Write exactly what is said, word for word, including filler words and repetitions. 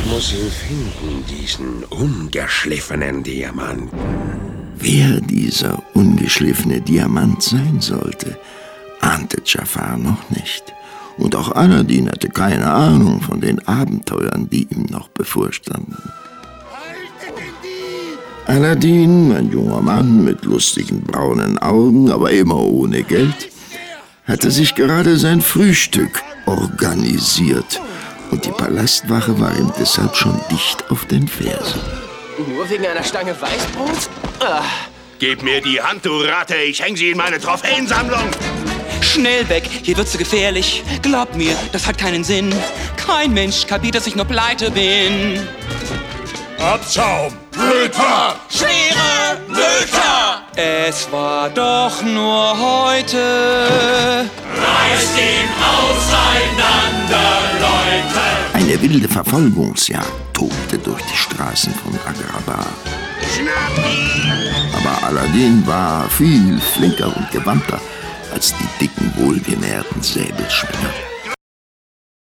Ich muss ihn finden, diesen ungeschliffenen Diamanten. Wer dieser ungeschliffene Diamant sein sollte, ahnte Dschafar noch nicht. Und auch Aladdin hatte keine Ahnung von den Abenteuern, die ihm noch bevorstanden. Aladdin, ein junger Mann mit lustigen braunen Augen, aber immer ohne Geld, hatte sich gerade sein Frühstück organisiert. Und die Palastwache war ihm deshalb schon dicht auf den Fersen. Nur wegen einer Stange Weißbrot? Ah. Gib mir die Hand, du Ratte, ich häng sie in meine Trophäensammlung. Schnell weg, hier wird's zu gefährlich. Glaub mir, das hat keinen Sinn. Kein Mensch kapiert, dass ich nur pleite bin. Abschaum! Nöter! Schwere Nöter! Es war doch nur heute. Reißt ihn auseinander, Leute! Eine wilde Verfolgungsjagd tobte durch die Straßen von Agrabah. Schnapp ihn! Aber Aladdin war viel flinker und gewandter als die dicken, wohlgenährten Säbelschwinger.